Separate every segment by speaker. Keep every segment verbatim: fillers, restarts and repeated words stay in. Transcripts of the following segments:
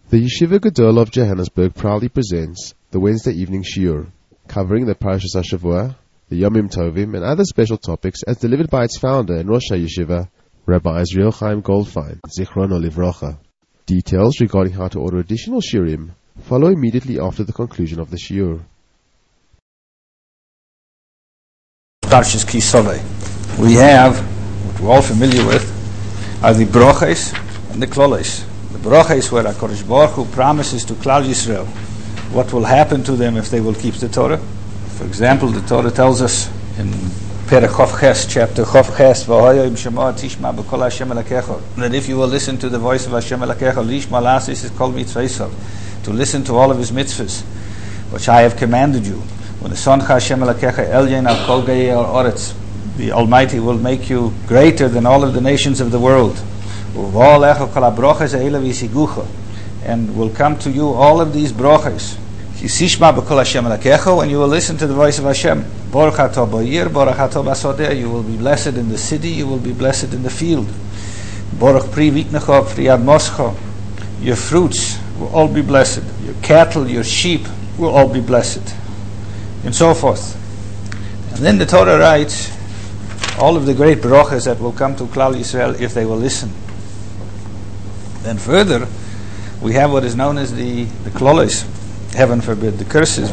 Speaker 1: The Yeshiva Gedol of Johannesburg proudly presents the Wednesday evening shiur, covering the Parashas HaShavua, the Yomim Tovim, and other special topics as delivered by its founder and Rosh HaYeshiva, Rabbi Israel Chaim Goldfein, Zichrono Livrocha. Details regarding how to order additional shiurim follow immediately after the conclusion of the shiur.
Speaker 2: Parshas Ki Sovei. We have, what we're all familiar with, are the broches and the kloles. The broches where HaKadosh Baruch Hu promises to Klal Yisrael what will happen to them if they will keep the Torah. For example, the Torah tells us in Perek Chof Ches, chapter Chof Ches, V'hoyo Shema Tishma B'kol Hashem Elakecha, that if you will listen to the voice of Hashem Elakecha, Lishma Lasis is called mitzvah, to listen to all of His mitzvahs, which I have commanded you. When the Son Hashem Elakecha Elyon Al Kol Gayei Oretz, the Almighty will make you greater than all of the nations of the world. And will come to you all of these broches. When you will listen to the voice of Hashem, you will be blessed in the city, you will be blessed in the field. Your fruits will all be blessed, your cattle, your sheep will all be blessed, and so forth. And then the Torah writes all of the great broches that will come to Klal Yisrael if they will listen. Then further, we have what is known as the, the kloles, heaven forbid, the curses.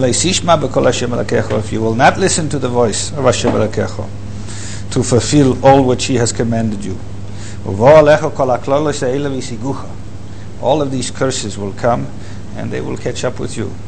Speaker 2: If you will not listen to the voice of Hashem Elakecha to fulfill all which He has commanded you, all of these curses will come and they will catch up with you.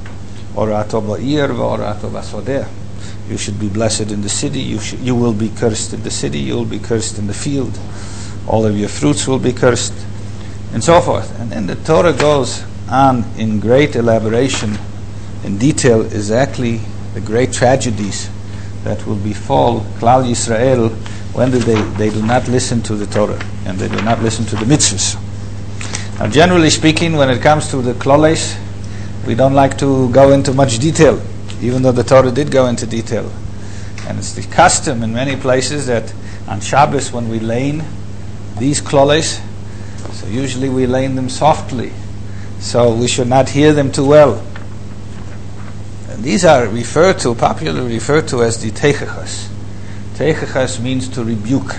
Speaker 2: You should be blessed in the city, you, should, you will be cursed in the city, you will be cursed in the field, all of your fruits will be cursed, and so forth. And then the Torah goes on in great elaboration, in detail, exactly the great tragedies that will befall Klal Yisrael when they, they do not listen to the Torah and they do not listen to the mitzvahs. Now, generally speaking, when it comes to the kloles, we don't like to go into much detail, even though the Torah did go into detail. And it's the custom in many places that on Shabbos when we lane these kloles, so usually we lane them softly, so we should not hear them too well. And these are referred to, popularly referred to as the teichachas. Teichachas means to rebuke.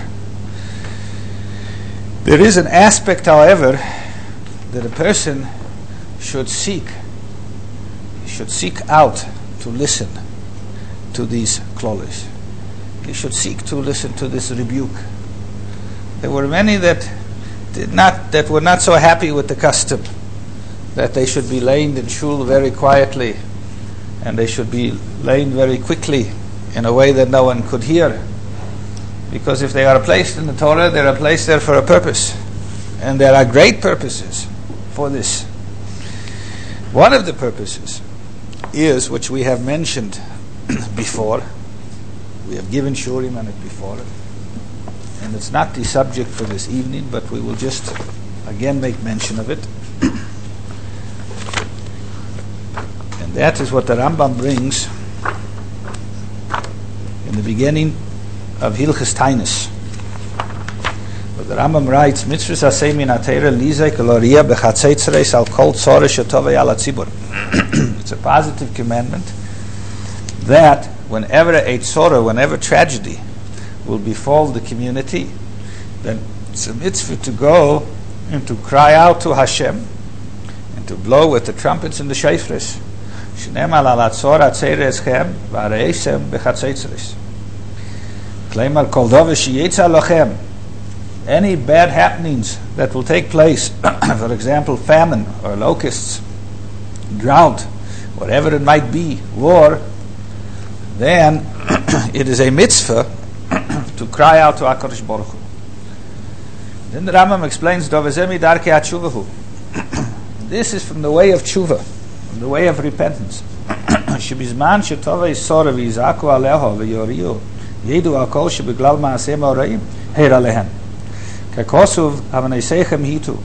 Speaker 2: There is an aspect, however, that a person should seek. He should seek out to listen to these kloles. He should seek to listen to this rebuke. There were many that did not, that were not so happy with the custom that they should be laned in shul very quietly, and they should be laned very quickly in a way that no one could hear. Because if they are placed in the Torah, they are placed there for a purpose, and there are great purposes for this. One of the purposes is, which we have mentioned before, we have given shurim on it before, and it's not the subject for this evening, but we will just again make mention of it. And that is what the Rambam brings in the beginning of Hilchas Tainus. But the Rambam writes, Mitzvahs aseh min ha-Torah lizei k'lo b'chatzeitzreis al kol tzorah shetovei al hatzibur. It's a positive commandment that whenever a tzorah, whenever tragedy will befall the community, then it's a mitzvah to go and to cry out to Hashem and to blow with the trumpets and the shofars. Shneimar al hatzorah tzorah eschem v'areisem b'chatzeitzreis. Kleimar kol davar sheyetza lochem. Any bad happenings that will take place, for example, famine or locusts, drought, whatever it might be, war, then it is a mitzvah to cry out to HaKadosh Baruch Hu. Then the Rambam explains, this is from the way of tshuva, from the way of repentance. Shebizman shetova yisora v'yizaku aleho v'yoriu yedu al kol shebeglal ma'aseh ma'oraim heir alehem kakosuv havaneiseichem hitu.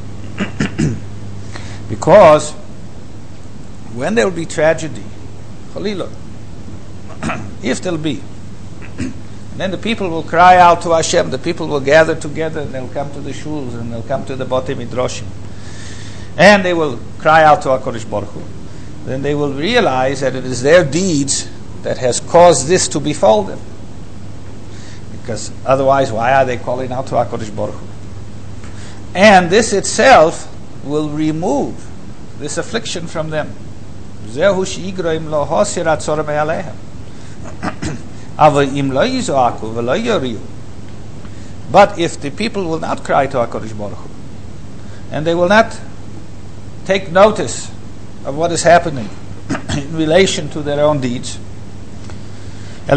Speaker 2: Because when there will be tragedy, Chalila, if there will be, and then the people will cry out to Hashem, the people will gather together and they'll come to the shuls and they'll come to the Batei Midrashim. and they will cry out to HaKadosh Baruch Hu, then they will realize that it is their deeds that has caused this to befall them. Because otherwise, why are they calling out to HaKadosh Baruch Hu? And this itself will remove this affliction from them. Zehu she'igroim lo hosir atzor me'alehem. Ava im lo yizoaku v'lo yoriu. But if the people will not cry to HaKadosh Baruch Hu, and they will not take notice of what is happening in relation to their own deeds, they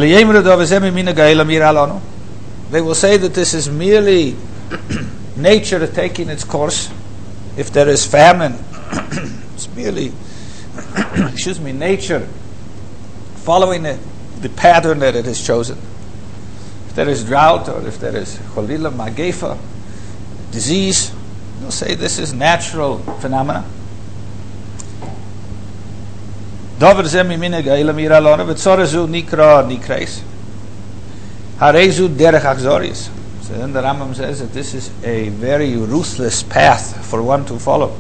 Speaker 2: will say that this is merely nature taking its course. If there is famine, it's merely excuse me, nature following the, the pattern that it has chosen. If there is drought, or if there is cholila, magefa, disease, they'll say this is natural phenomena. Dover zemi mine gaila mira lona, but sorazu nikra nikreis. Harezu derech achzoris. So then the Rambam says that this is a very ruthless path for one to follow.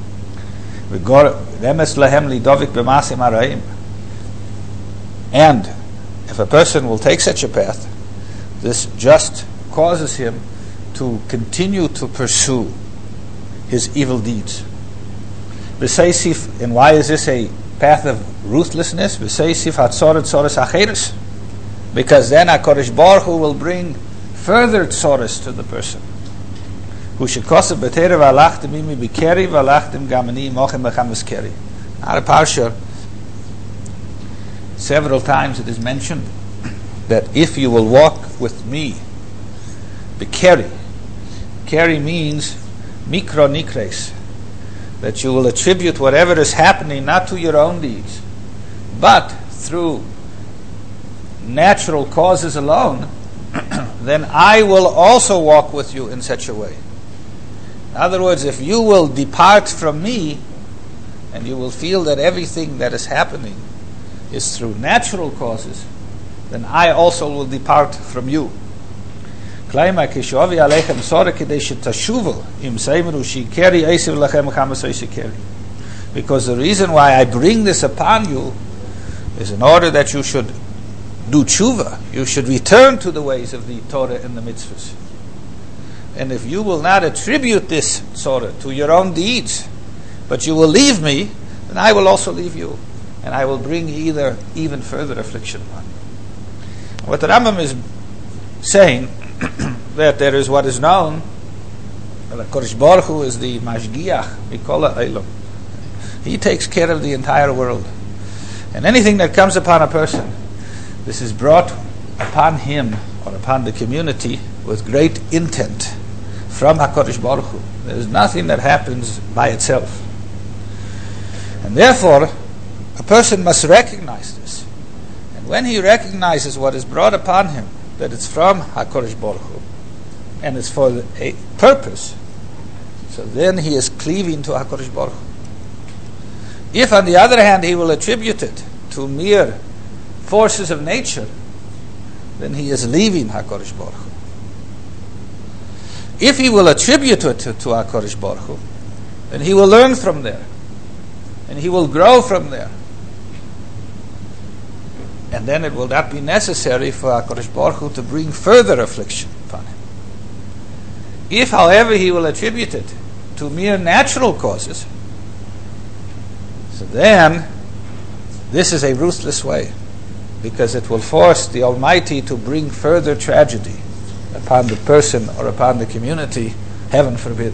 Speaker 2: And if a person will take such a path, this just causes him to continue to pursue his evil deeds. And why is this a path of ruthlessness? Because then HaKadosh Baruch Hu will bring further tzoros to the person. Out of Parsha, several times it is mentioned that if you will walk with me, Bekeri. Keri means mikro nikres, that you will attribute whatever is happening not to your own deeds, but through natural causes alone, then I will also walk with you in such a way. In other words, if you will depart from me, and you will feel that everything that is happening is through natural causes, then I also will depart from you. Because the reason why I bring this upon you is in order that you should do tshuva, you should return to the ways of the Torah and the mitzvahs. And if you will not attribute this Torah to your own deeds, but you will leave me, then I will also leave you, and I will bring either even further affliction upon you. What the Rambam is saying, that there is what is known, that HaKadosh Baruch Hu is the Mashgiach Mikola Eilam. He takes care of the entire world. And anything that comes upon a person, this is brought upon him or upon the community with great intent from HaKadosh Baruch Hu. There is nothing that happens by itself. And therefore, a person must recognize this. And when he recognizes what is brought upon him, that it's from HaKadosh Baruch Hu, and it's for a purpose, so then he is cleaving to HaKadosh Baruch Hu. If, on the other hand, he will attribute it to mere forces of nature, then he is leaving HaKadosh Baruch Hu. If he will attribute it to, to HaKadosh Baruch Hu, then he will learn from there, and he will grow from there. And then it will not be necessary for HaKadosh Baruch Hu to bring further affliction upon him. If, however, he will attribute it to mere natural causes, so then this is a ruthless way, because it will force the Almighty to bring further tragedy upon the person or upon the community, heaven forbid.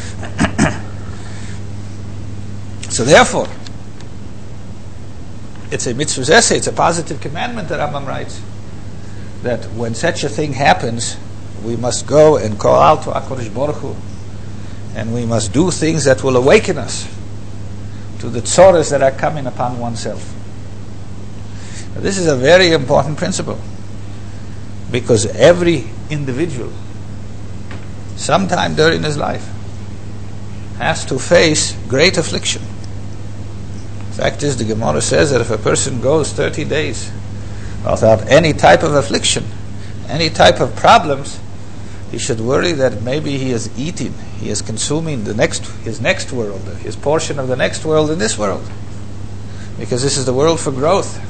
Speaker 2: So therefore, it's a mitzvah's essay, it's a positive commandment that Rambam writes, that when such a thing happens, we must go and call out to HaKadosh Baruch Hu, and we must do things that will awaken us to the tzoros that are coming upon oneself. Now, this is a very important principle, because every individual, sometime during his life, has to face great affliction. The fact is, the Gemara says that if a person goes thirty days without any type of affliction, any type of problems, he should worry that maybe he is eating, he is consuming the next, his next world, his portion of the next world in this world. Because this is the world for growth.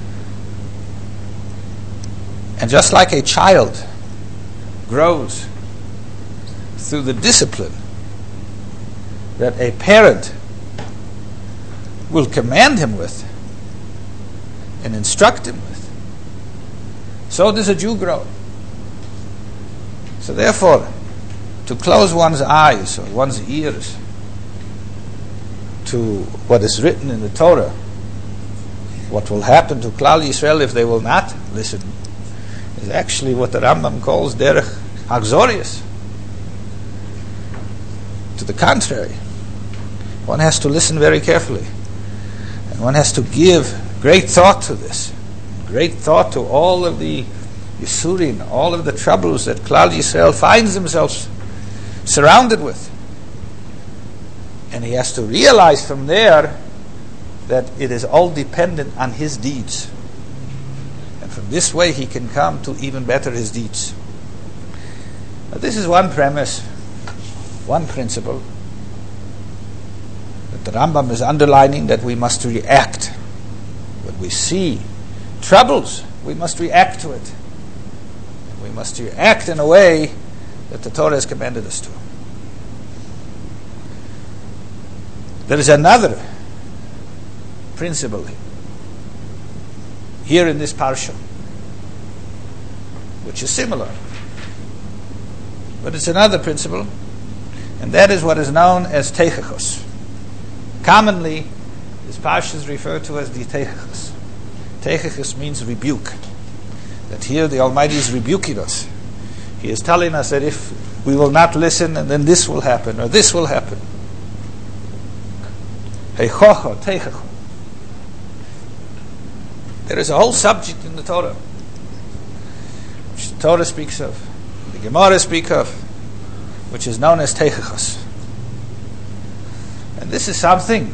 Speaker 2: And just like a child grows through the discipline that a parent will command him with and instruct him with, so does a Jew grow. So therefore, to close one's eyes or one's ears to what is written in the Torah, what will happen to Klal Yisrael if they will not listen, is actually what the Rambam calls derech hagzorius. To the contrary, one has to listen very carefully, and one has to give great thought to this, great thought to all of the Yisurin, all of the troubles that Klal Yisrael finds themselves surrounded with. And he has to realize from there that it is all dependent on his deeds. And from this way he can come to even better his deeds. Now this is one premise, one principle that the Rambam is underlining, that we must react. When we see troubles, we must react to it. We must react in a way that the Torah has commanded us to. There is another principle here in this parsha, which is similar, but it's another principle, and that is what is known as teichachos. Commonly, this parsha is referred to as the teichachos. Teichachos means rebuke. That here the Almighty is rebuking us. He is telling us that if we will not listen, and then this will happen, or this will happen. Heichocho, teichacho. There is a whole subject in the Torah, which the Torah speaks of, the Gemara speaks of, which is known as teichachos. And this is something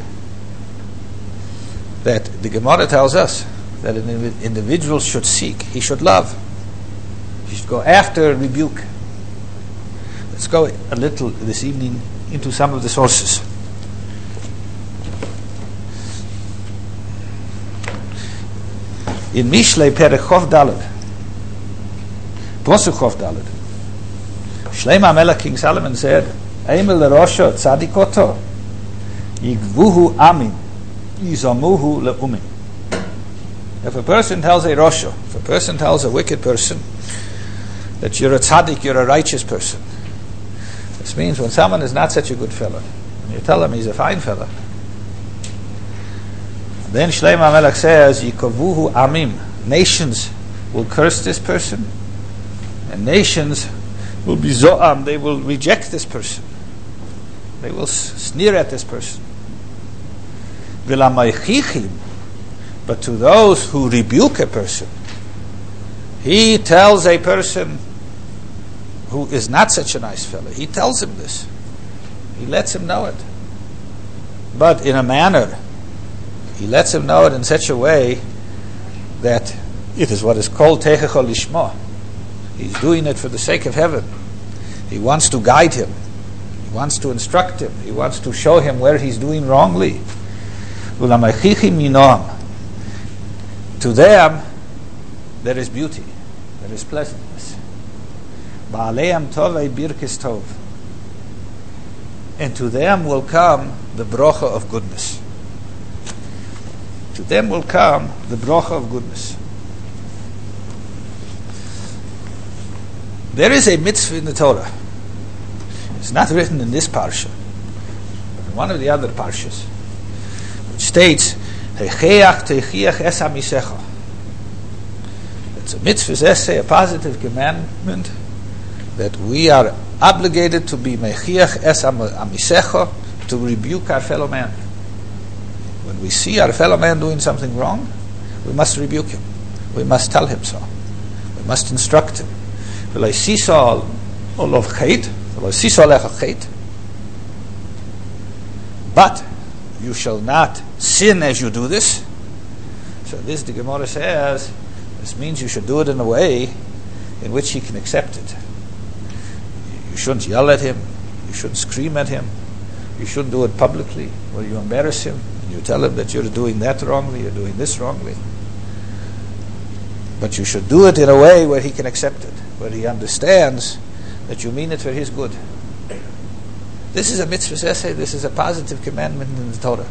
Speaker 2: that the Gemara tells us that an individual should seek. He should love. He should go after rebuke. Let's go a little this evening into some of the sources. In Mishlei Perek Chof Daled, Posuk Chof Daled, Shlomo Melech, King Solomon said, Eimel lerosho tzadikoto, yigvuhu amin, yizomuhu leumim. If a person tells a rosho, if a person tells a wicked person that you're a tzaddik, you're a righteous person, this means when someone is not such a good fellow, and you tell him he's a fine fellow, then Shlomo Melech says, Yikovuhu amim, nations will curse this person, and nations will be zo'am, they will reject this person, they will sneer at this person. V'lamaychichim, but to those who rebuke a person, he tells a person who is not such a nice fellow, he tells him this, he lets him know it, but in a manner, he lets him know it in such a way that it is what is called teichacho lishma. He's doing it for the sake of heaven. He wants to guide him, he wants to instruct him, he wants to show him where he's doing wrongly. To them there is beauty, there is pleasantness. Ba'aleim tovei birkis tov, and to them will come the brocha of goodness. To them will come the brocha of goodness. There is a mitzvah in the Torah. It's not written in this parsha, but in one of the other parshas, which states, Heicheach teichiach es hamisecha. It's a mitzvah essay, a positive commandment, that we are obligated to be mechiach es hamisecha, to rebuke our fellow man. When we see our fellow man doing something wrong, we must rebuke him. We must tell him so. We must instruct him. But you shall not sin as you do this. So this, the Gemara says, this means you should do it in a way in which he can accept it. shouldn't yell at him. You shouldn't scream at him. You shouldn't do it publicly where you embarrass him and you tell him that you're doing that wrongly, you're doing this wrongly. But you should do it in a way where he can accept it, where he understands that you mean it for his good. This is a mitzvah essay, this is a positive commandment in the Torah.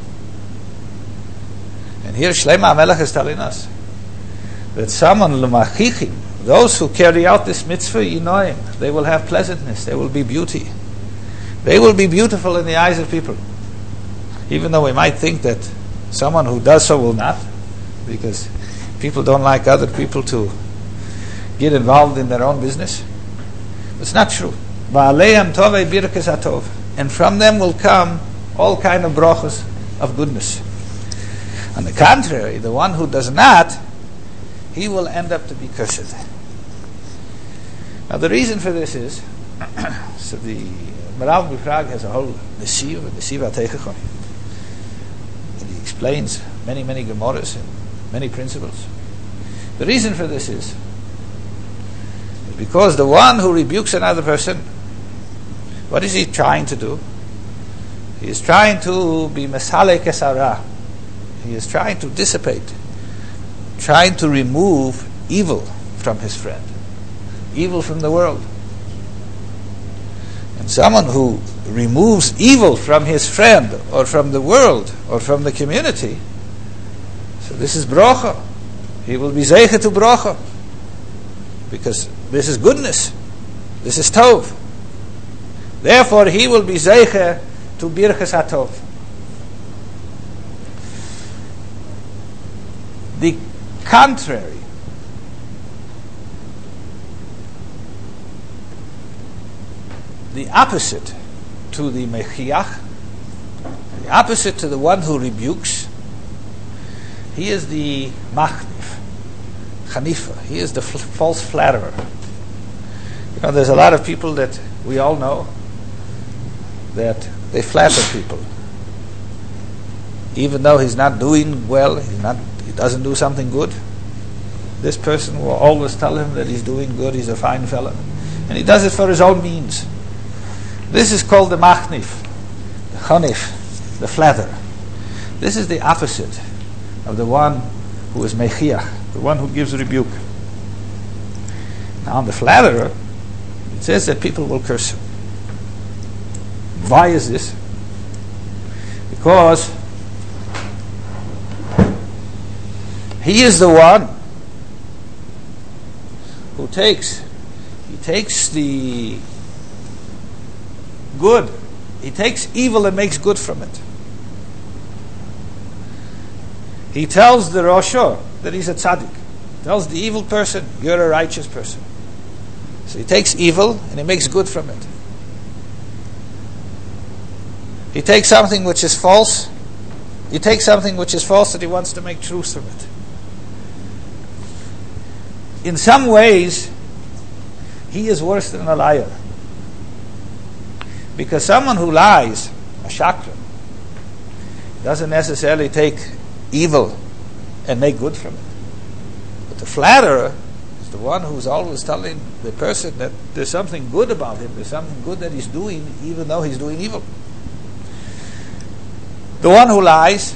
Speaker 2: And here Shlomo HaMelech is telling us that someone, l'machichim, those who carry out this mitzvah, yinoim, they will have pleasantness, they will be beauty. They will be beautiful in the eyes of people. Even though we might think that someone who does so will not, because people don't like other people to get involved in their own business. It's not true. Ba'aleim tovei birkas hatov. And from them will come all kind of brachos of goodness. On the contrary, the one who does not, he will end up to be cursed. Now the reason for this is, so the Maral Bifrag has a whole Nesiv, Nesiv HaTeichachon. And he explains many, many Gemaras and many principles. The reason for this is, is because the one who rebukes another person, what is he trying to do? He is trying to be Mesaleh Kesara. He is trying to dissipate, trying to remove evil from his friend, evil from the world. And someone who removes evil from his friend or from the world or from the community, so this is bracha. He will be zeicha to bracha, because this is goodness, this is tov. Therefore he will be zeicha to birchas hatov. The contrary, the opposite to the mechiach, the opposite to the one who rebukes, he is the machnif, chanifa. He is the f- false flatterer. You know, there's a lot of people that we all know that they flatter people, even though he's not doing well. He's not. He doesn't do something good. This person will always tell him that he's doing good. He's a fine fellow, and he does it for his own means. This is called the machnif, the chanif, the flatterer. This is the opposite of the one who is mechiach, the one who gives rebuke. Now, the flatterer, it says that people will curse him. Why is this? Because he is the one who takes, he takes the good, he takes evil and makes good from it. He tells the Rosha that he's a tzaddik. He tells the evil person, you're a righteous person. So he takes evil and he makes good from it. He takes something which is false, he takes something which is false that he wants to make truth from it. In some ways, he is worse than a liar. Because someone who lies, a shakran, doesn't necessarily take evil and make good from it. But the flatterer is the one who's always telling the person that there's something good about him, there's something good that he's doing, even though he's doing evil. The one who lies,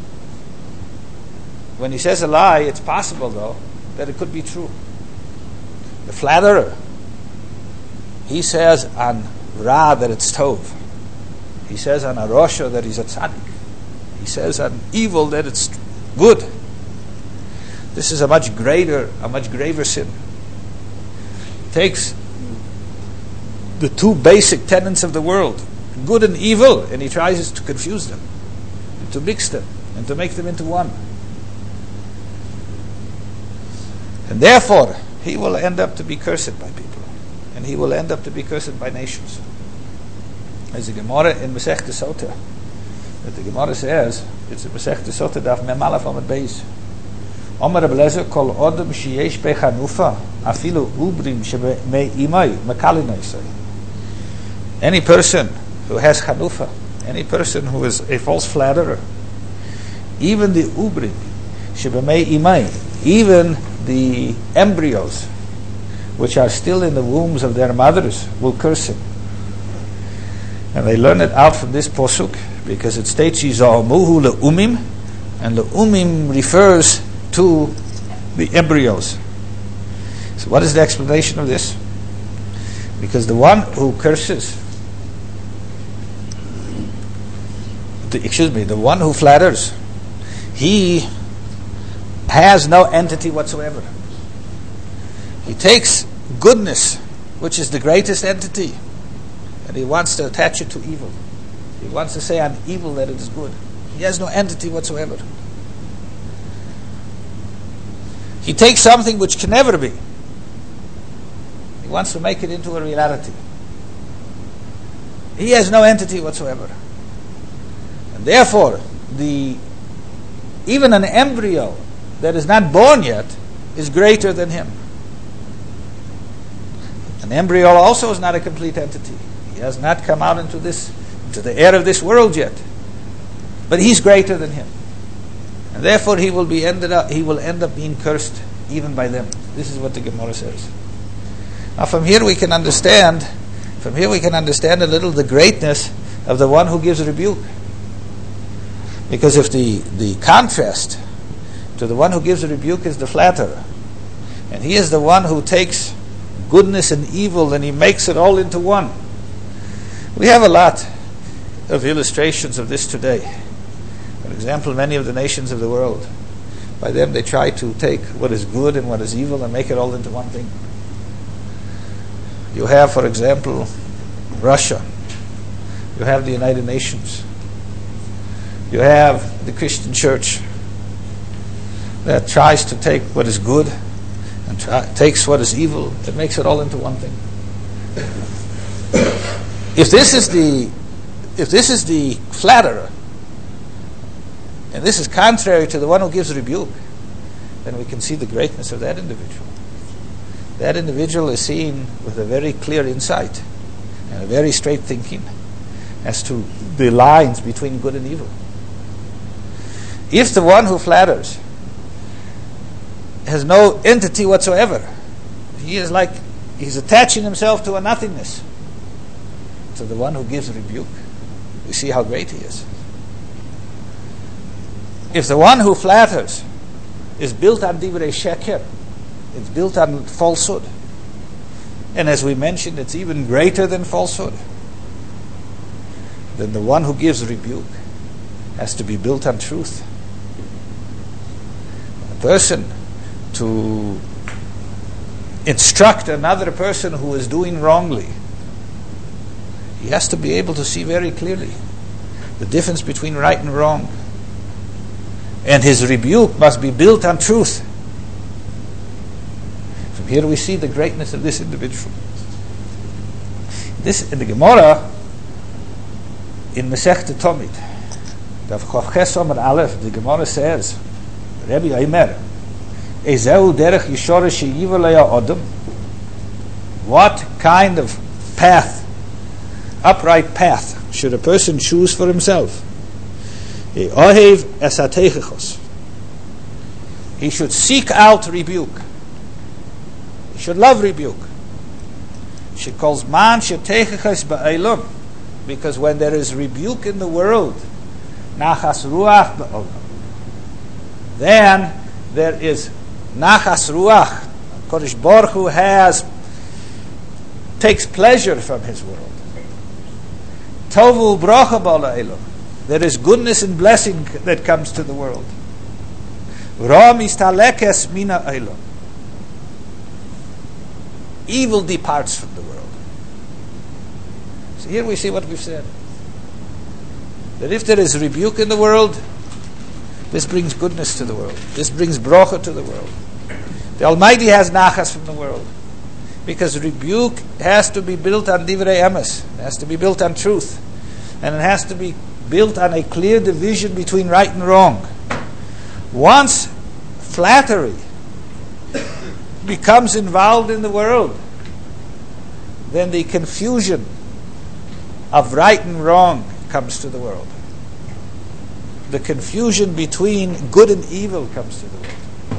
Speaker 2: when he says a lie, it's possible though that it could be true. The flatterer, he says on Ra that it's tov. He says on a Rosha that he's a tzaddik. He says on evil that it's good. This is a much greater, a much graver sin. He takes the two basic tenets of the world, good and evil, and he tries to confuse them, and to mix them, and to make them into one. And therefore, he will end up to be cursed by people, and he will end up to be cursed by nations. As the Gemara in Masechta Sota, that the Gemara says, it's a Masechta Sota daf mem alef amud beis. Omer Reb Eliezer kol odem sheyesh be chanufa afilu ubrim shebei imay mekalinasei. Any person who has chanufa, any person who is a false flatterer, even the ubrim shebei imay, even the embryos which are still in the wombs of their mothers will curse him. And they learn it out from this posuk because it states Yizamuhu le'umim, and le'umim refers to the embryos. So what is the explanation of this? Because the one who curses, the, excuse me, the one who flatters, he has no entity whatsoever. He takes goodness, which is the greatest entity, and he wants to attach it to evil. He wants to say on evil that it is good. He has no entity whatsoever. He takes something which can never be. He wants to make it into a reality. He has no entity whatsoever. And therefore, the even an embryo that is not born yet is greater than him. An embryo also is not a complete entity. He has not come out into this, into the air of this world yet. But he's greater than him. And therefore he will be ended up he will end up being cursed even by them. This is what the Gemara says. Now from here we can understand from here we can understand a little the greatness of the one who gives a rebuke. Because if the, the contrast to the one who gives a rebuke is the flatterer, and he is the one who takes goodness and evil and he makes it all into one. We have a lot of illustrations of this today. For example, many of the nations of the world, by them they try to take what is good and what is evil and make it all into one thing. You have, for example, Russia. You have the United Nations. You have the Christian Church that tries to take what is good and try, takes what is evil and makes it all into one thing. If this is the if this is the flatterer, and this is contrary to the one who gives rebuke, then we can see the greatness of that individual. That individual is seen with a very clear insight and a very straight thinking as to the lines between good and evil. If the one who flatters has no entity whatsoever, he is like he's attaching himself to a nothingness. To the one who gives rebuke, we see how great he is. If the one who flatters is built on divrei sheker, it's built on falsehood, and as we mentioned, it's even greater than falsehood, then the one who gives rebuke has to be built on truth. A person to instruct another person who is doing wrongly, he has to be able to see very clearly the difference between right and wrong. And his rebuke must be built on truth. From here we see the greatness of this individual. This in the Gemara in Masechta Tomit, Daf Chof Ches Amud Aleph, the Gemara says, Rabbi Omer, Ezeu derech yishore sheyiva leya Adam. What kind of path, upright path, should a person choose for himself? He should seek out rebuke. He should love rebuke. She calls man sheteichachos ba'elam, because when there is rebuke in the world, nachas ruach ba'olam, then there is nachas ruach. Kodesh Baruch Hu has takes pleasure from his world. Tovu bracha ba'olam. There is goodness and blessing that comes to the world. Ra mistalekes mina olam. Evil departs from the world. So here we see what we've said. That if there is rebuke in the world, this brings goodness to the world. This brings bracha to the world. The Almighty has nachas from the world. Because rebuke has to be built on divrei emes. It has to be built on truth. And it has to be built on a clear division between right and wrong. Once flattery becomes involved in the world, then the confusion of right and wrong comes to the world. The confusion between good and evil comes to the world.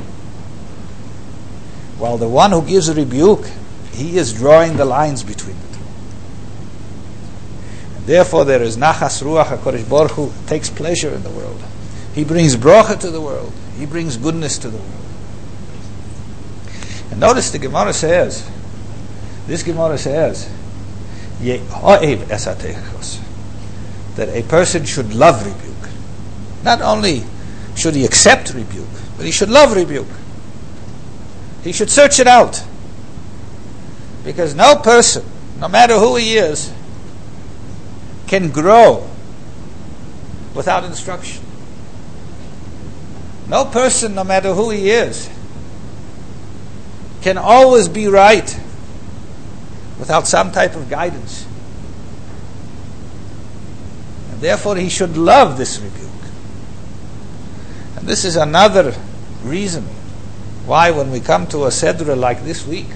Speaker 2: While the one who gives a rebuke, he is drawing the lines between the two. And Therefore, there is nachas ruach. HaKadosh Baruch Hu takes pleasure in the world. He brings bracha to the world. He brings goodness to the world. And notice the Gemara says, this Gemara says, Ye'o'ev es hateichos, that a person should love rebuke. Not only should he accept rebuke, but he should love rebuke. He should search it out. Because no person, no matter who he is, can grow without instruction. No person, no matter who he is, can always be right without some type of guidance. And therefore he should love this rebuke. And this is another reason why when we come to a Sedra like this week,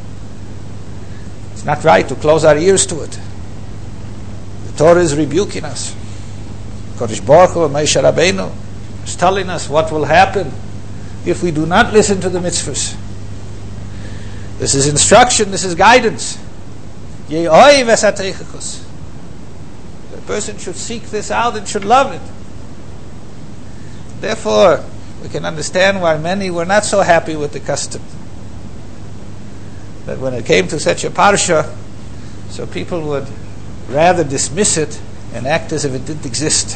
Speaker 2: it's not right to close our ears to it. The Torah is rebuking us. Kodesh Baruch Hu and Moshe Rabbeinu is telling us what will happen if we do not listen to the mitzvahs. This is instruction, this is guidance. Ye'o'ev es hateichos. The person should seek this out and should love it. Therefore, we can understand why many were not so happy with the custom. That when it came to such a parsha, so people would rather dismiss it and act as if it didn't exist.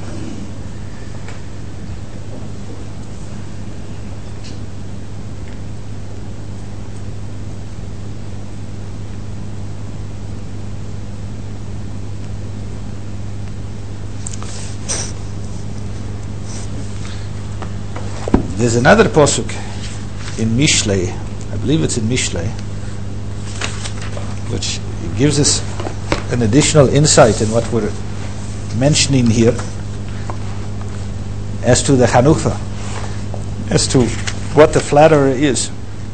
Speaker 2: There's another posuk in Mishlei, I believe it's in Mishlei, which gives us an additional insight in what we're mentioning here as to the Chanukah, as to what the flatterer is.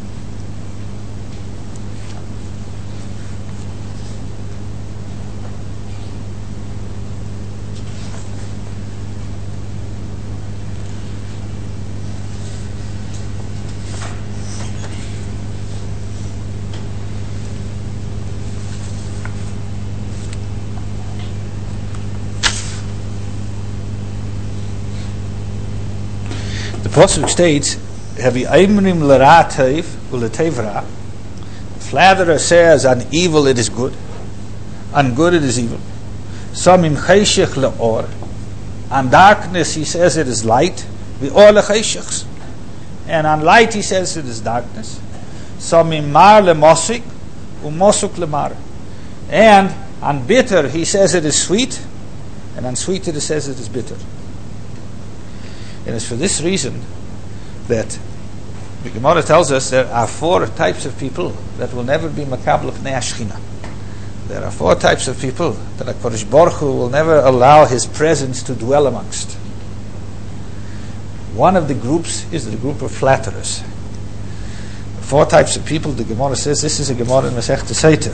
Speaker 2: The Pasuk states, "Havi aimrim l'ra'atev u'letevra." Flatterer says, "On evil it is good, on good it is evil." Samim cheshech le'or. On darkness he says it is light. V'or lecheshech. And on light he says it is darkness. Samim mar le'mosik u'mosuk le'mar. And on bitter he says it is sweet, and on sweet it says it is bitter. And it's for this reason that the Gemara tells us there are four types of people that will never be makabel pnei Shechina. There are four types of people that HaKadosh Baruch Hu will never allow His presence to dwell amongst. One of the groups is the group of flatterers. The four types of people, the Gemara says, this is a Gemara in Masechta Sotah.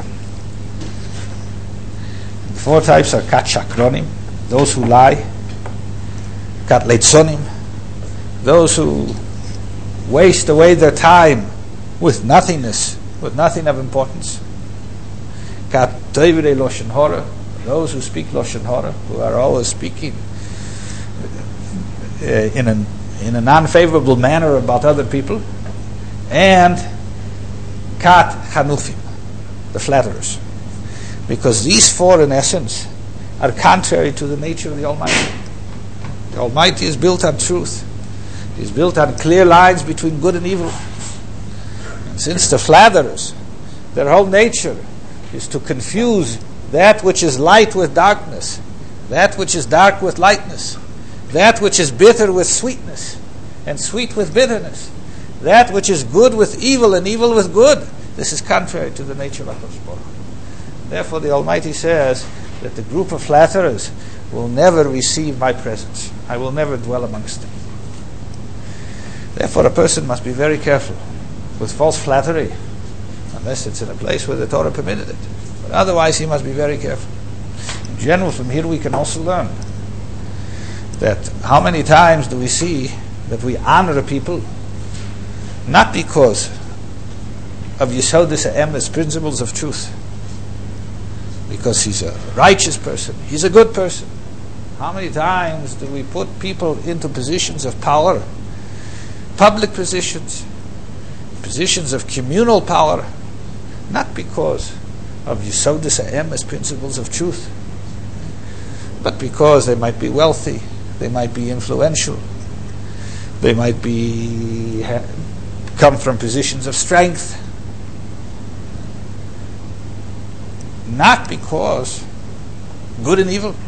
Speaker 2: The four types are kat shakronim, those who lie, kat leitzonim, those who waste away their time with nothingness, with nothing of importance. Kat toivei loshen hora, those who speak loshen hora, who are always speaking uh, in an in an unfavorable manner about other people. And kat chanufim, the flatterers, because these four in essence are contrary to the nature of the Almighty. The Almighty is built on truth. He is built on clear lines between good and evil. And since the flatterers, their whole nature is to confuse that which is light with darkness, that which is dark with lightness, that which is bitter with sweetness, and sweet with bitterness, that which is good with evil and evil with good. This is contrary to the nature of HaKadosh Baruch Hu. Therefore the Almighty says that the group of flatterers will never receive my presence. I will never dwell amongst them. Therefore a person must be very careful with false flattery, unless it's in a place where the Torah permitted it. But otherwise he must be very careful. In general, from here we can also learn that how many times do we see that we honor people not because of Yesodis Emes, principles of truth, because he's a righteous person, he's a good person. How many times do we put people into positions of power, public positions, positions of communal power, not because of Yesodus HaEmes, principles of truth, but because they might be wealthy, they might be influential, they might be ha- come from positions of strength, not because good and evil.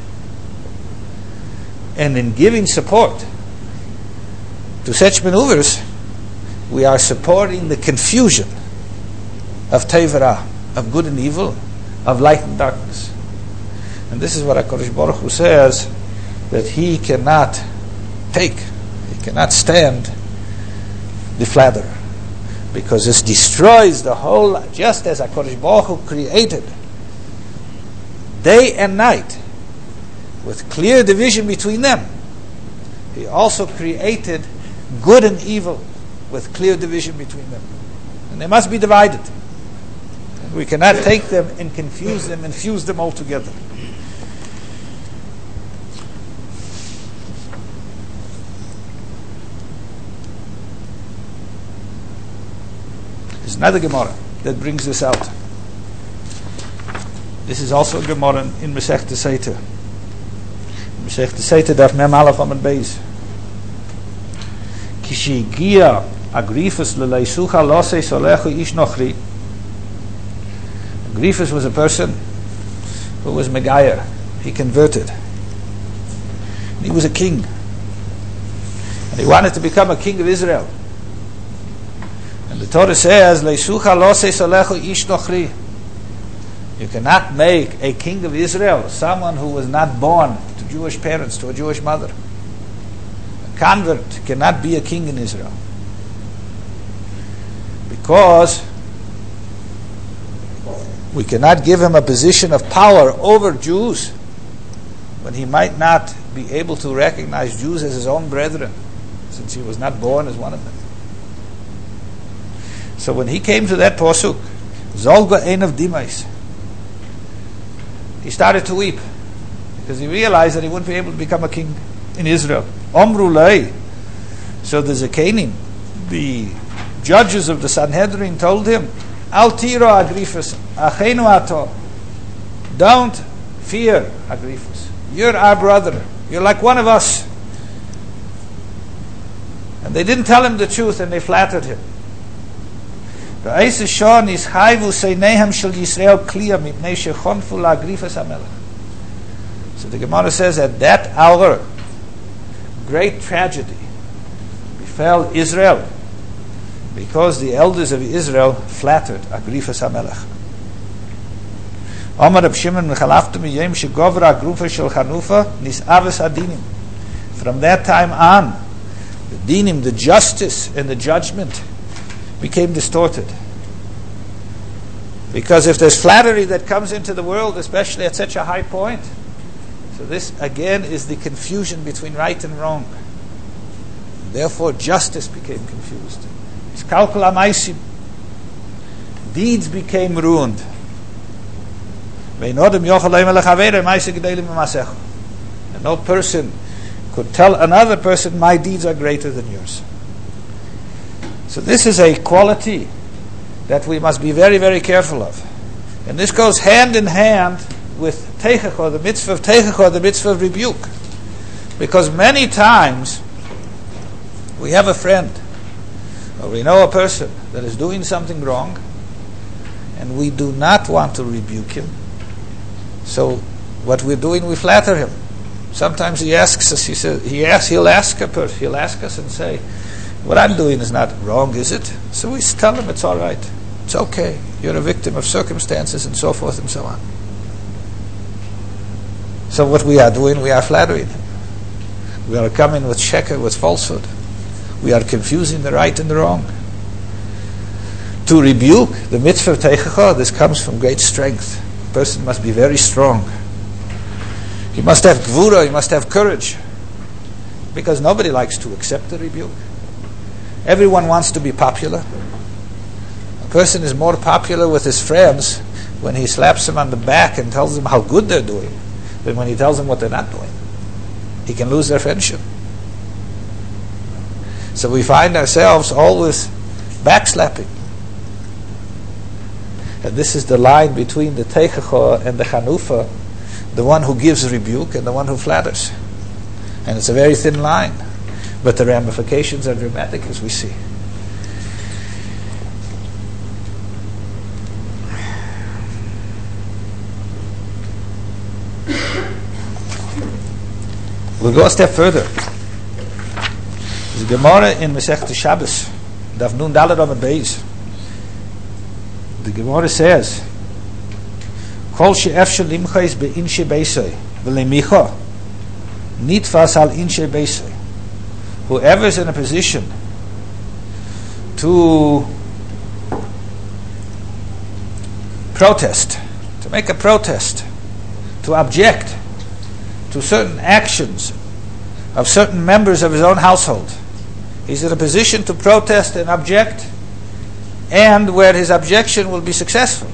Speaker 2: And in giving support to such maneuvers, we are supporting the confusion of Tevra, of good and evil, of light and darkness. And this is what HaKadosh Baruch Hu says, that He cannot take, He cannot stand the flatterer, because this destroys the whole, just as HaKadosh Baruch Hu created day and night with clear division between them, He also created good and evil with clear division between them. And they must be divided. And we cannot take them and confuse them and fuse them all together. There's another Gemara that brings this out. This is also a Gemara in Masechta Seita. Masechta Seita daf mem aleph amud beis. Kishigia Agrifus leleisucha losei solechu ish nochri. Agrifus was a person who was Megayer. He converted. He was a king. And he wanted to become a king of Israel. And the Torah says, Leisucha losei solechu ish nochri. You cannot make a king of Israel someone who was not born to Jewish parents, to a Jewish mother. A convert cannot be a king in Israel. Because we cannot give him a position of power over Jews when he might not be able to recognize Jews as his own brethren, since he was not born as one of them. So when he came to that posuk, Zolga ein of Dimais, he started to weep because he realized that he wouldn't be able to become a king in Israel. Omru lei. So the Zekanim, the judges of the Sanhedrin, told him, Al tiro Agrifus, achenu ato. Don't fear Agrifus. You're our brother. You're like one of us. And they didn't tell him the truth, and they flattered him. So the Gemara says, at that hour, great tragedy befell Israel, because the elders of Israel flattered Agrifas HaMelech. Omar Reb Shimon Mechalafta miyem shegovra agrufa shel Chanufa nisaves hadinim. From that time on, the dinim, the justice and the judgment, became distorted. Because if there's flattery that comes into the world, especially at such a high point, so this again is the confusion between right and wrong. Therefore, justice became confused. Deeds became ruined. And no person could tell another person, my deeds are greater than yours. So this is a quality that we must be very, very careful of. And this goes hand in hand with Teichach, the mitzvah of Teichach, the mitzvah of rebuke. Because many times we have a friend, or we know a person that is doing something wrong, and we do not want to rebuke him. So what we're doing, we flatter him. Sometimes he asks us, he says, he asks, he'll ask a person, he'll ask us and say, what I'm doing is not wrong, is it? So we tell him it's all right. It's okay. You're a victim of circumstances and so forth and so on. So what we are doing, we are flattering him. We are coming with sheker, with falsehood. We are confusing the right and the wrong. To rebuke, the mitzvah of Teichach, this comes from great strength. A person must be very strong. He must have gvura, he must have courage. Because nobody likes to accept the rebuke. Everyone wants to be popular. A person is more popular with his friends when he slaps them on the back and tells them how good they're doing than when he tells them what they're not doing. He can lose their friendship. So we find ourselves always backslapping. And this is the line between the Teichacha and the Chanufa, the one who gives rebuke and the one who flatters. And it's a very thin line, but the ramifications are dramatic, as we see. We'll go a step further. The Gemara in Masechta Shabbos, Daf Nun Daled Amud Beis. The Gemara says, "Kol she'efshel limchais be'inshe beisay v'lemicha nitfas al inshe beisay." Whoever is in a position to protest, to make a protest, to object to certain actions of certain members of his own household, he's in a position to protest and object, and where his objection will be successful.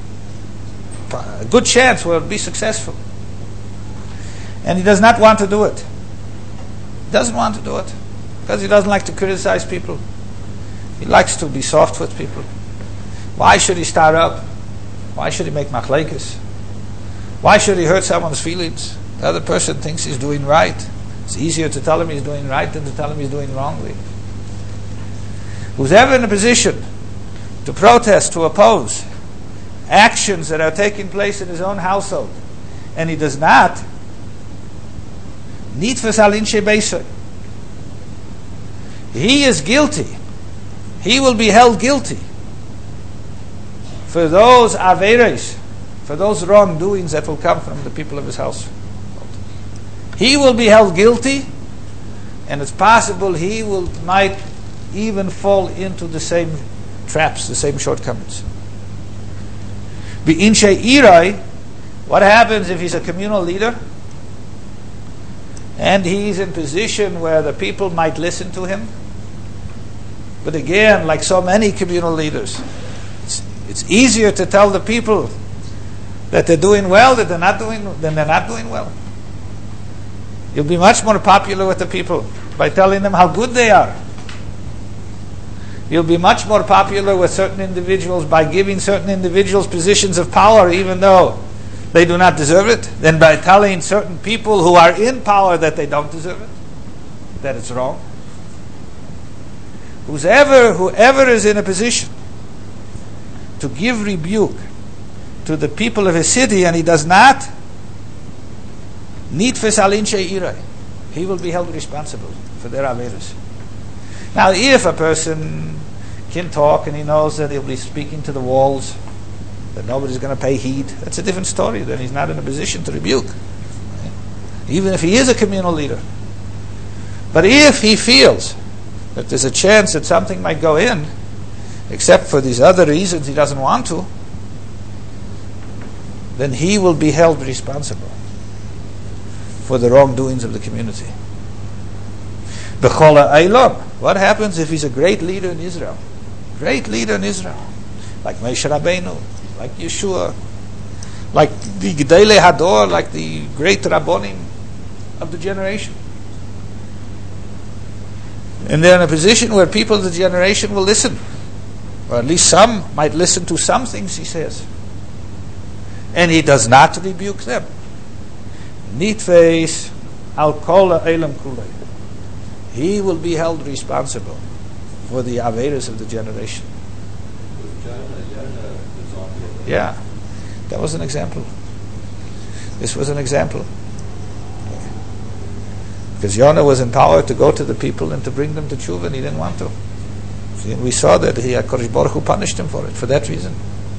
Speaker 2: A good chance will be successful. And he does not want to do it. He doesn't want to do it because he doesn't like to criticize people. He likes to be soft with people. Why should he start up? Why should he make machlekes? Why should he hurt someone's feelings? The other person thinks he's doing right. It's easier to tell him he's doing right than to tell him he's doing wrongly. Who's ever in a position to protest, to oppose actions that are taking place in his own household, and he does not, nitfas al inshe beisay, he is guilty. He will be held guilty for those averes, for those wrongdoings that will come from the people of his house. He will be held guilty, and it's possible he will might even fall into the same traps, the same shortcomings. B'inshe irai, what happens if he's a communal leader and he's in position where the people might listen to him? But again, like so many communal leaders, it's, it's easier to tell the people that they're doing well than they're not doing than they're not doing well. You'll be much more popular with the people by telling them how good they are. You'll be much more popular with certain individuals by giving certain individuals positions of power even though they do not deserve it, than by telling certain people who are in power that they don't deserve it, that it's wrong. Whoever, whoever is in a position to give rebuke to the people of his city and he does not, nitfas al inshe irai, he will be held responsible for their averos. Now, if a person can talk and he knows that he'll be speaking to the walls, that nobody's going to pay heed, that's a different story. Then he's not in a position to rebuke, even if he is a communal leader. But if he feels that there's a chance that something might go in, except for these other reasons he doesn't want to, then he will be held responsible for the wrongdoings of the community. B'chol ha'olam, what happens if he's a great leader in Israel? Great leader in Israel, like Moshe Rabbeinu, like Yeshua, like the Gedolei Hador, like the great Rabbonim of the generation. And they're in a position where people of the generation will listen, or at least some might listen to some things he says, and he does not rebuke them. Nitfas al kol ha'olam kulei, he will be held responsible for the averos of the generation. Yeah, that was an example. This was an example. Because Yonah was empowered to go to the people and to bring them to tshuva, and he didn't want to. See, we saw that he, HaKadosh Baruch Hu punished him for it, for that reason.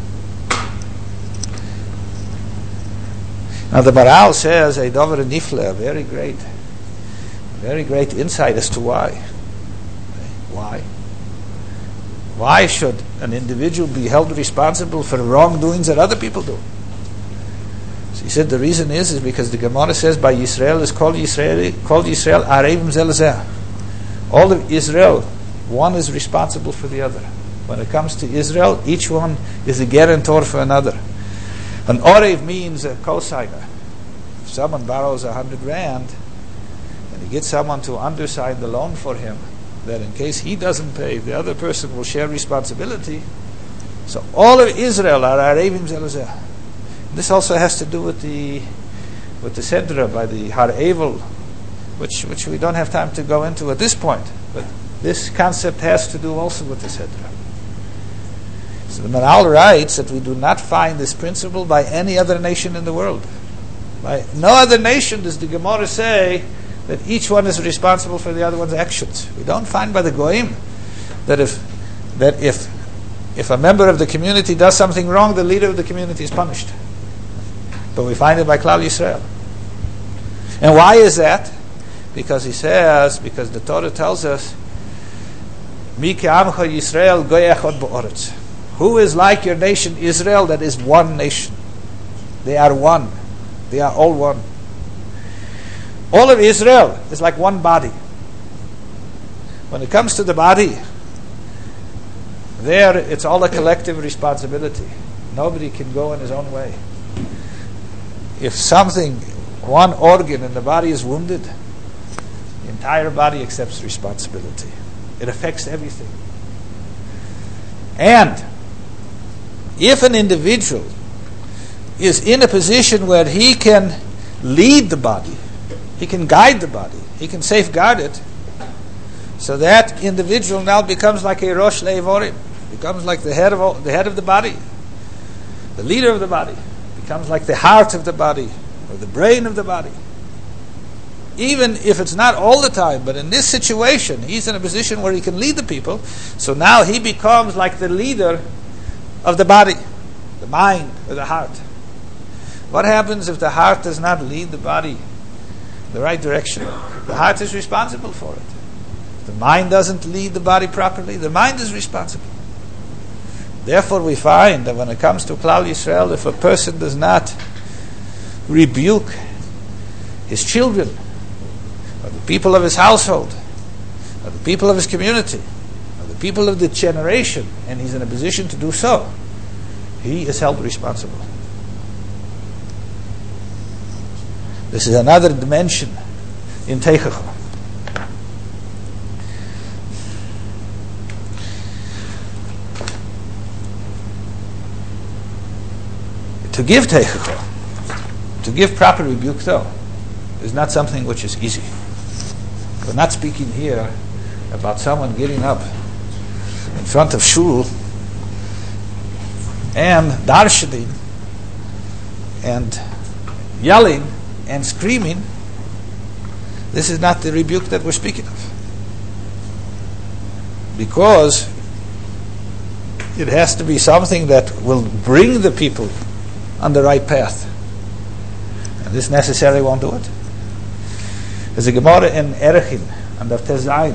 Speaker 2: Now the Maral says a davar nifle, a very great, very great insight as to why. Why? Why should an individual be held responsible for wrongdoings that other people do? So he said the reason is is because the Gemara says by Yisrael is called Yisrael, called Yisrael Arevim Zelazeh. All of Israel, one is responsible for the other. When it comes to Israel, each one is a guarantor for another. An orev means a cosigner. If someone borrows a hundred rand and he gets someone to undersign the loan for him, that in case he doesn't pay, the other person will share responsibility. So all of Israel are arevim zelazeh. This also has to do with the with the Sedra by the Har Evel, which which we don't have time to go into at this point. But this concept has to do also with the Sedra. So the Maral writes that we do not find this principle by any other nation in the world. By no other nation does the Gemara say that each one is responsible for the other one's actions. We don't find by the Goyim that if that if if a member of the community does something wrong, the leader of the community is punished. But we find it by Klal Yisrael. And why is that? Because he says, because the Torah tells us, Mi ke'amcha Yisrael goy echad ba'oretz. Who is like your nation Israel, that is one nation? They are one. They are all one. All of Israel is like one body. When it comes to the body, there it's all a collective responsibility. Nobody can go in his own way. If something, one organ in the body is wounded, the entire body accepts responsibility. It affects everything. And if an individual is in a position where he can lead the body, he can guide the body, he can safeguard it, so that individual now becomes like a Rosh Le'evorim, becomes like the head of the head of the body, the leader of the body, becomes like the heart of the body, or the brain of the body. Even if it's not all the time, but in this situation, he's in a position where he can lead the people, so now he becomes like the leader of the body, the mind, or the heart. What happens if the heart does not lead the body in the right direction? The heart is responsible for it. If the mind doesn't lead the body properly, the mind is responsible. Therefore we find that when it comes to Klal Yisrael, if a person does not rebuke his children, or the people of his household, or the people of his community, or the people of the generation, and he's in a position to do so, he is held responsible. This is another dimension in Teichacha. To give Teichacha, to give proper rebuke though, is not something which is easy. We're not speaking here about someone getting up in front of shul and darshaning and yelling and screaming. This is not the rebuke that we're speaking of, because it has to be something that will bring the people on the right path, and this necessarily won't do it. There's a Gemara in Erechin under Tezayin.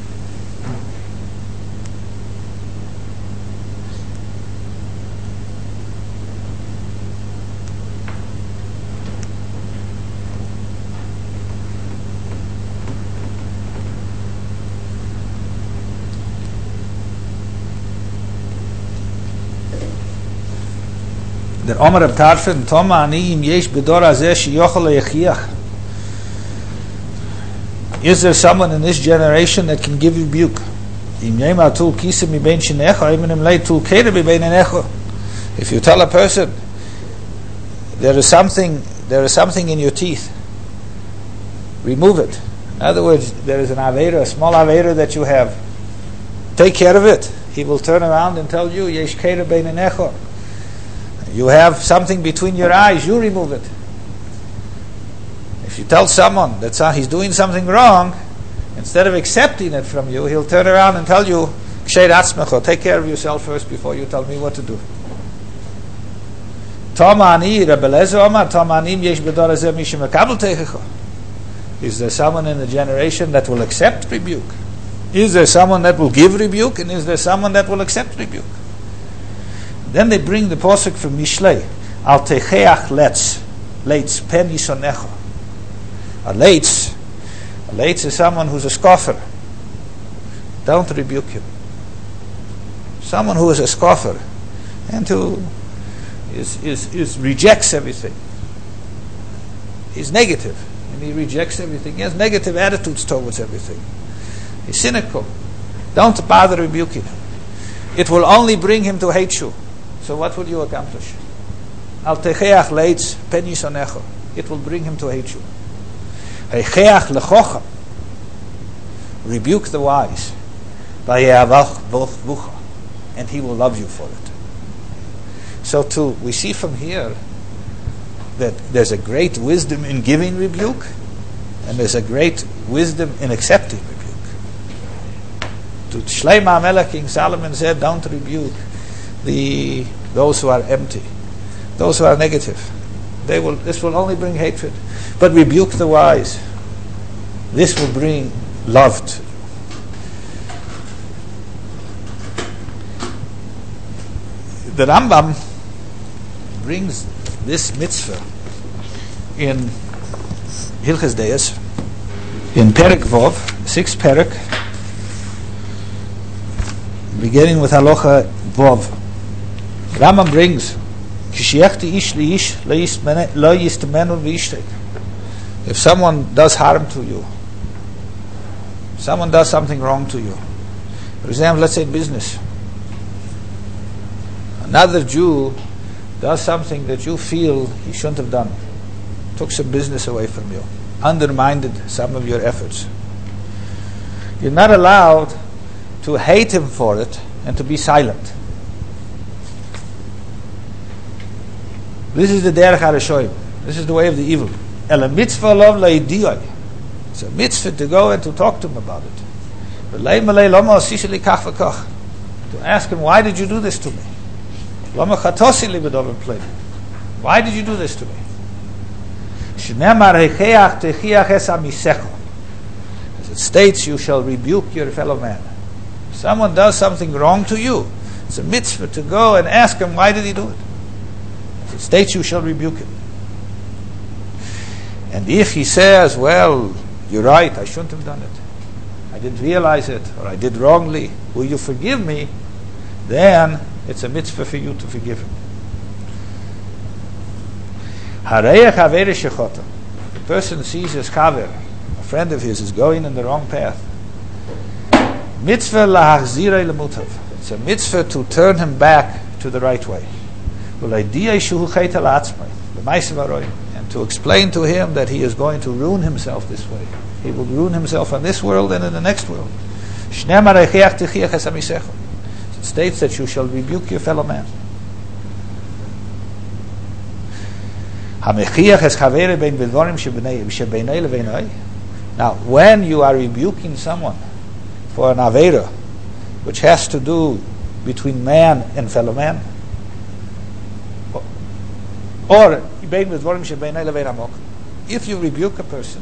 Speaker 2: Der Omer of Tarfen, Toma ani im yesh bedor hazeh sheyochel leyechiach. Is there someone in this generation that can give rebuke? Im yema tul kisa mi bein shinecha, even im lei tul keda mi bein enecha. If you tell a person there is something, there is something in your teeth, remove it. In other words, there is an aveira, a small aveira that you have. Take care of it. He will turn around and tell you, yesh keda bein enecha. You have something between your eyes, you remove it. If you tell someone that he's doing something wrong, instead of accepting it from you, he'll turn around and tell you, take care of yourself first before you tell me what to do. Is there someone in the generation that will accept rebuke? Is there someone that will give rebuke? And is there someone that will accept rebuke? Then they bring the posuk from Mishlei, Al techeach letz, leitz pen yisonecha. A leitz, a leitz is someone who's a scoffer. Don't rebuke him. Someone who is a scoffer, and to is, is, is rejects everything. He's negative, and he rejects everything. He has negative attitudes towards everything. He's cynical. Don't bother rebuking him. It will only bring him to hate you. So what will you accomplish? Al techeach leitz pen yisonecha. It will bring him to hate you. Hecheach lechocha. Rebuke the wise. Vayeavach vucha. And he will love you for it. So too, we see from here that there's a great wisdom in giving rebuke, and there's a great wisdom in accepting rebuke. To Shlomo HaMelech, King Solomon said, don't rebuke the those who are empty, those who are negative. They will. This will only bring hatred. But rebuke the wise. This will bring love to you. The Rambam brings this mitzvah in Hilchos Deis, in Perek Vov, sixth Perek, beginning with Halacha Vov. Rambam brings, if someone does harm to you, someone does something wrong to you, for example, let's say business, another Jew does something that you feel he shouldn't have done, took some business away from you, undermined some of your efforts. You're not allowed to hate him for it and to be silent. This is the derech harashoyim. This is the way of the evil. Ela mitzvah lov leidiyai. It's a mitzvah to go and to talk to him about it. To ask him, why did you do this to me? Why did you do this to me? As it states, you shall rebuke your fellow man. If someone does something wrong to you, it's a mitzvah to go and ask him, why did he do it? As it states, you shall rebuke him. And if he says, well, you're right, I shouldn't have done it, I didn't realize it, or I did wrongly, will you forgive me? Then it's a mitzvah for you to forgive him. The person sees his chaver, a friend of his, is going in the wrong path. Mitzvah lahachzirei lemutav. It's a mitzvah to turn him back to the right way. And to explain to him that he is going to ruin himself this way. He will ruin himself in this world and in the next world. It states that you shall rebuke your fellow man. Now, when you are rebuking someone for an avera, which has to do between man and fellow man, or if you rebuke a person,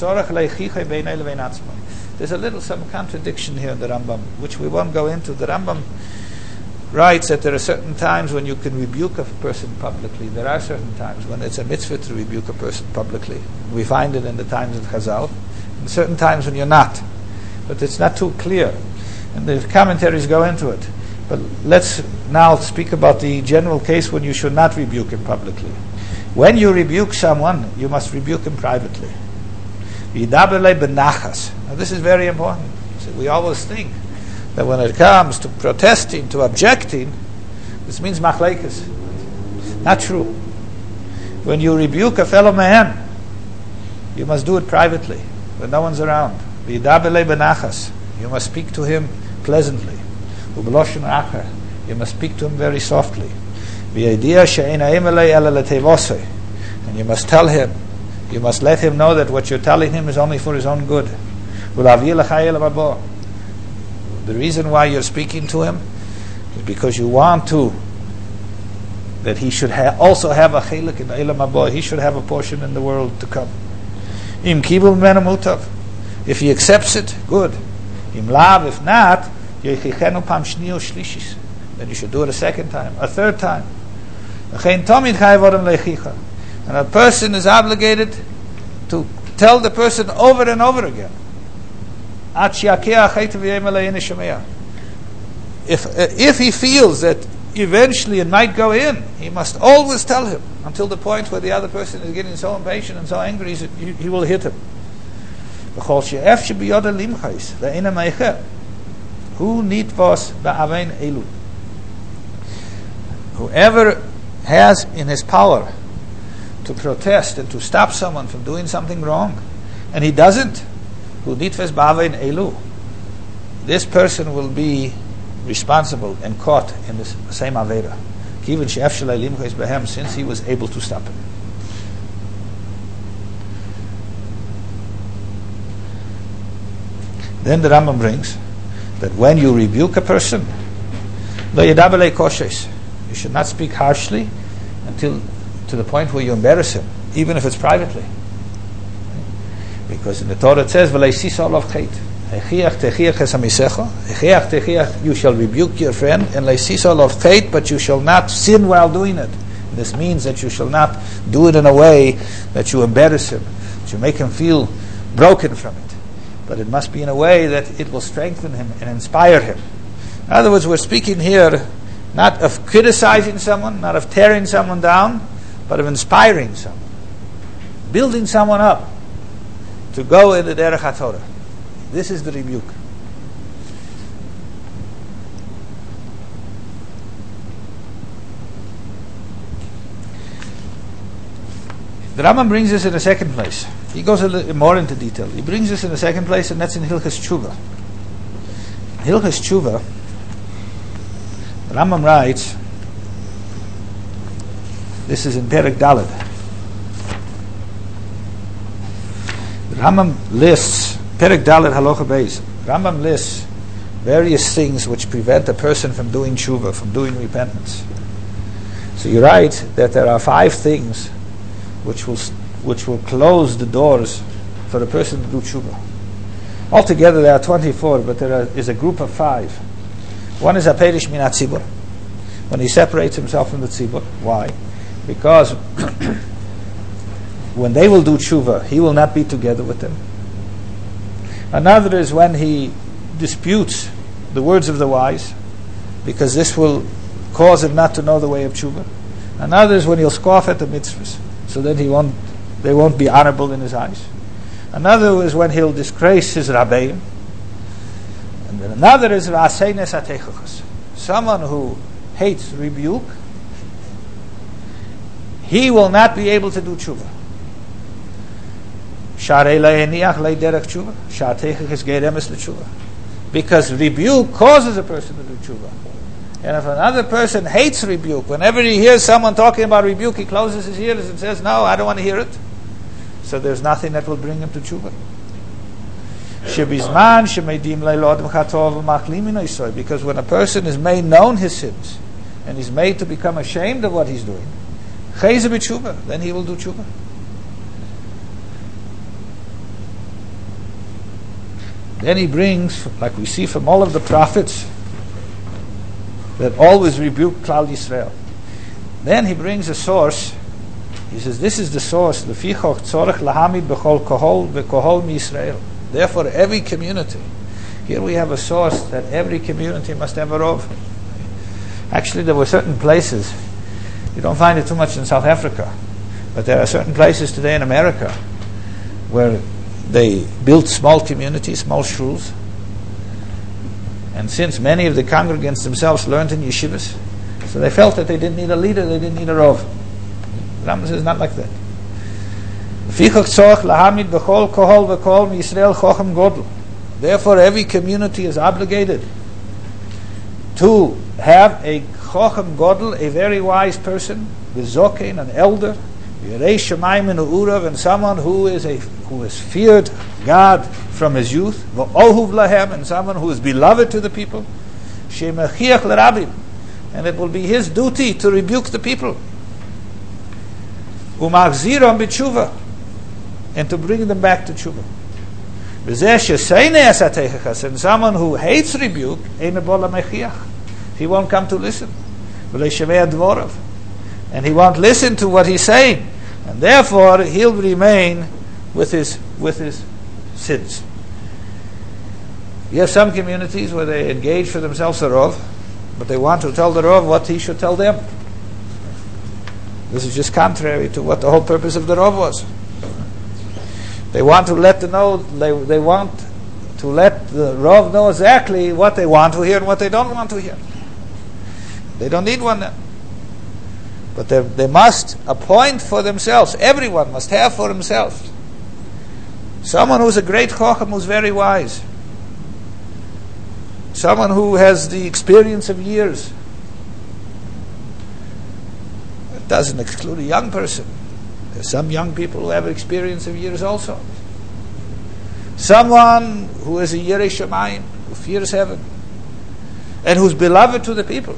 Speaker 2: there's a little some contradiction here in the Rambam, which we won't go into. The Rambam writes that there are certain times when you can rebuke a person publicly. There are certain times when it's a mitzvah to rebuke a person publicly. We find it in the times of Chazal. And certain times when you're not. But it's not too clear. And the commentaries go into it. But let's now speak about the general case when you should not rebuke him publicly. When you rebuke someone, you must rebuke him privately. Now this is very important. So we always think that when it comes to protesting, to objecting, this means machlekes. Not true. When you rebuke a fellow man, you must do it privately, when no one's around. You must speak to him pleasantly. You must speak to him very softly. And you must tell him, you must let him know that what you're telling him is only for his own good. The reason why you're speaking to him is because you want to, that he should ha- also have a chelik in Eilam Haba. He should have a portion in the world to come. Im kibul menu mutav. If he accepts it, good. Im lav, if not, then you should do it a second time, a third time. And a person is obligated to tell the person over and over again. If uh, if he feels that eventually it might go in. He must always tell him until the point where the other person is getting so impatient and so angry he, he will hit him. Who need was ba'avein elu? Whoever has in his power to protest and to stop someone from doing something wrong, and he doesn't, who need was ba'avein elu, this person will be responsible and caught in the same avera, since he was able to stop it. Then the Rambam brings that when you rebuke a person, you should not speak harshly until to the point where you embarrass him, even if it's privately. Because in the Torah it says, you shall rebuke your friend, and but you shall not sin while doing it. This means that you shall not do it in a way that you embarrass him, that you make him feel broken from it. But it must be in a way that it will strengthen him and inspire him. In other words, we're speaking here not of criticizing someone, not of tearing someone down, but of inspiring someone, building someone up to go in the Derech HaTorah. This is the rebuke. The Rambam brings this in the second place. He goes a little more into detail. He brings this in the second place, and that's in Hilchas Tshuva. Hilchas Tshuva, the Rambam writes, this is in Perek Daled. The Rambam lists, Perek Daled Halacha Beis, Rambam lists various things which prevent a person from doing tshuva, from doing repentance. So you write that there are five things which will which will close the doors for a person to do tshuva. Altogether there are twenty-four, but there are, is a group of five. One is aperish min hatzibur, when he separates himself from the tzibur. Why? Because when they will do tshuva, he will not be together with them. Another is when he disputes the words of the wise, because this will cause him not to know the way of tshuva. Another is when he'll scoff at the mitzvahs, so that he won't, they won't be honorable in his eyes. Another is when he'll disgrace his rabbeim. And then another is ra'aseines atechachas, someone who hates rebuke. He will not be able to do tshuva. Sharei le'eniach le'derech tshuva, sha'atechach geir emes l'tshuva. Because rebuke causes a person to do tshuva. And if another person hates rebuke, whenever he hears someone talking about rebuke, he closes his ears and says, no, I don't want to hear it. So there's nothing that will bring him to tshuva. Because when a person is made known his sins, and he's made to become ashamed of what he's doing, then he will do tshuva. Then he brings, like we see from all of the prophets, that always rebuke Klal Yisrael. Then he brings a source. He says, this is the source. Lefichoch tzorech lahamid b'chol kohol v'kohol miYisrael. Therefore, every community. Here we have a source that every community must have a rov. Actually, there were certain places. You don't find it too much in South Africa, but there are certain places today in America where they built small communities, small shuls. And since many of the congregants themselves learned in yeshivas, so they felt that they didn't need a leader, they didn't need a rov. Rambam says not like that. Therefore, every community is obligated to have a chochem godel, a very wise person, v'zokein, an elder, v'yirei shamayim and someone who is a who has feared God from his youth, v'ohuv lahem, and someone who is beloved to the people, shemechiach l'rabim, and it will be his duty to rebuke the people, umachziram b'tshuva, and to bring them back to tshuva. And someone who hates rebuke, he won't come to listen, and he won't listen to what he's saying, and therefore he'll remain with his with his sins. You have some communities where they engage for themselves a rov, but they want to tell the Rav what he should tell them. This is just contrary to what the whole purpose of the Rav was. They want to let the know they they want to let the Rav know exactly what they want to hear and what they don't want to hear. They don't need one then. But they they must appoint for themselves. Everyone must have for himself someone who's a great Chacham, who's very wise. Someone who has the experience of years. It doesn't exclude a young person. There's some young people who have experience of years also. Someone who is a Yirei Shamayim, who fears heaven, and who's beloved to the people.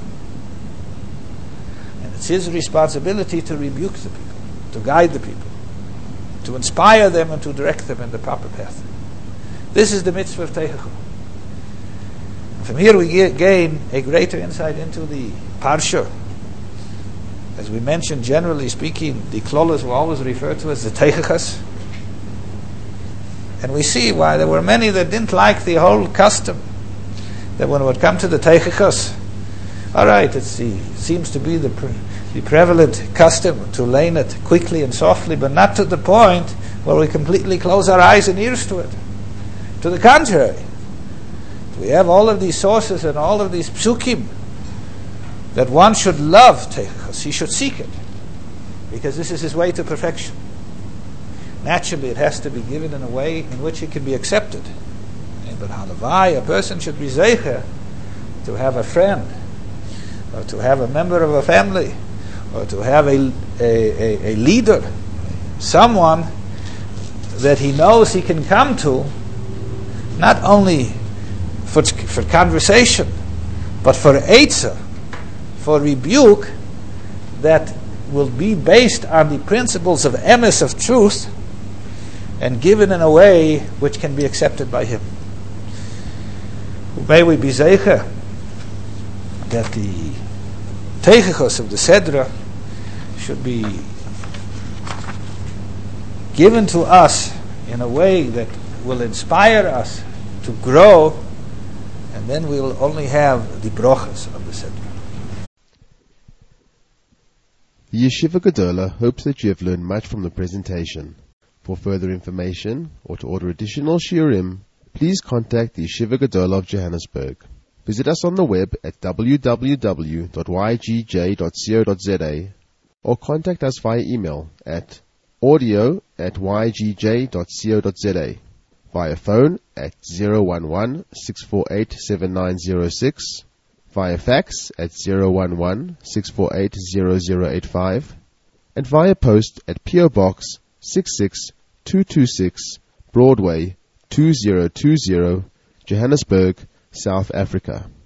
Speaker 2: And it's his responsibility to rebuke the people, to guide the people, to inspire them and to direct them in the proper path. This is the mitzvah of Teichach. From here we get, gain a greater insight into the Parsha. As we mentioned, generally speaking, the Klolos were always referred to as the Teichachas. And we see why there were many that didn't like the whole custom, that when it would come to the Teichachas, all right, it's the, it seems to be the, pre, the prevalent custom to learn it quickly and softly, but not to the point where we completely close our eyes and ears to it. To the contrary, we have all of these sources and all of these psukim that one should love Teichachas, he should seek it, because this is his way to perfection. Naturally, it has to be given in a way in which it can be accepted. But halavai, a person should be zeicher to have a friend, or to have a member of a family, or to have a, a, a, a leader, someone that he knows he can come to, not only for, for conversation, but for eitzah, for rebuke, that will be based on the principles of emes, of truth, and given in a way which can be accepted by him. May we be zeicher that the teichachos of the Sedra should be given to us in a way that will inspire us to grow, and then we will only have the brochas of the Sedra.
Speaker 1: The Yeshiva Gedola hopes that you have learned much from the presentation. For further information or to order additional shiurim, please contact the Yeshiva Gedola of Johannesburg. Visit us on the web at w w w dot y g j dot co dot z a or contact us via email at audio at y g j dot co dot z a, via phone at zero one one, six four eight, seven nine zero six, via fax at zero one one, six four eight, zero zero eight five, and via post at P O Box six six two two six, Broadway two zero two zero, Johannesburg, South Africa.